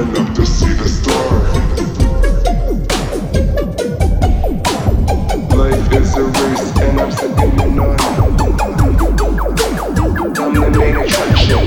rolling up to see the star. Life is a race and I'm second to none. I'm the main attraction.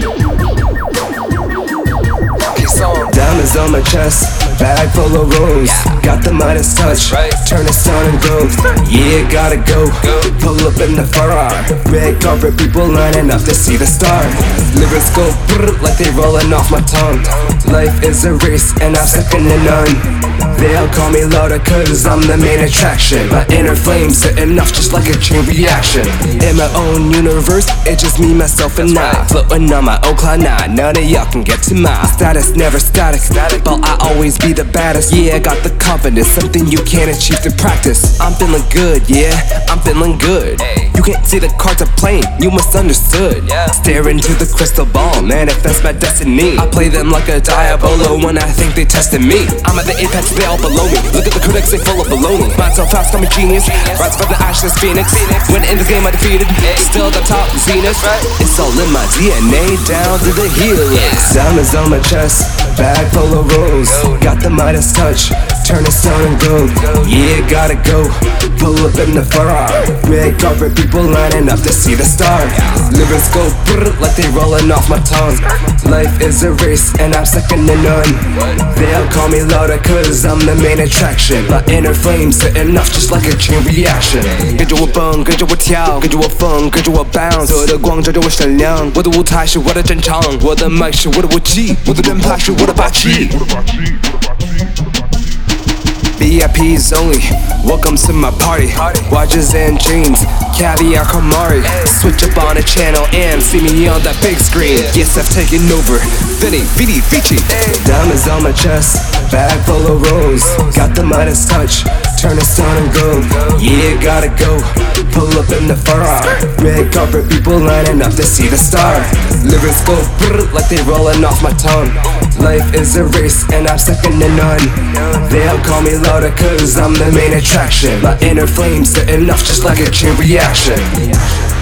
Diamonds on my chest, bag full of rose. Got the Midas touch, turn it on and go. Yeah, gotta go. Pull up in the Ferrari. Red carpet, people lining up to see the star. Lyrics go brrr like they rolling off my tongue. Life is a race and I'm second to none. They all call me louder cause I'm the main attraction. My inner flame setting off just like a chain reaction. In my own universe, it's just me, myself and I. Floating on my own cloud nine, none of y'all can get to my status, never static, but I always be the baddest. Yeah, I got the confidence, something you can't achieve through practice. I'm feeling good, yeah, I'm feeling good. You can't see the cards I'm playing, you misunderstood. Stare into the crystal ball, manifest my destiny. I play them like a Diabolo when I think they tested me. I'm at the apex, they all below me. Look at the critics, they full of baloney. Mind so fast, I'm a genius. Rise from the ashes, Phoenix. When in the game I defeated, still the top zenith. It's all in my DNA, down to the healers. Diamonds on my chest, bag full of rose. Got the Midas touch, turn it on and go. Yeah, gotta go. Pull up in the Ferrari. Red carpet, people lining up to see the star. Lyrics go brrr like they rolling off my tongue. Life is a race and I'm second to none. They all call me louder cause I'm the main attraction. My inner flame setting off just like a chain reaction. 跟着我蹦，跟着我跳，跟着我疯，跟着我 bounce。所有的光照着我闪亮，我的舞台是我的战场，我的麦是我的武器，我的人牌是我的霸气。VIPs only, welcome to my party. Watches and jeans, caviar calamari. Switch up on the channel and see me on that big screen. Yes, I've taken over. Vinny, Vidi, Vici. Diamonds on my chest, bag full of rose. Got the Midas touch, turn it on and go. Yeah, gotta go. Pull up in the Ferrari. Red carpet, people lining up to see the star. Lyrics go brrr like they rolling off my tongue. Life is a race and I'm second to none. They all call me louder cause I'm the main attraction. My inner flame setting off just like a chain reaction.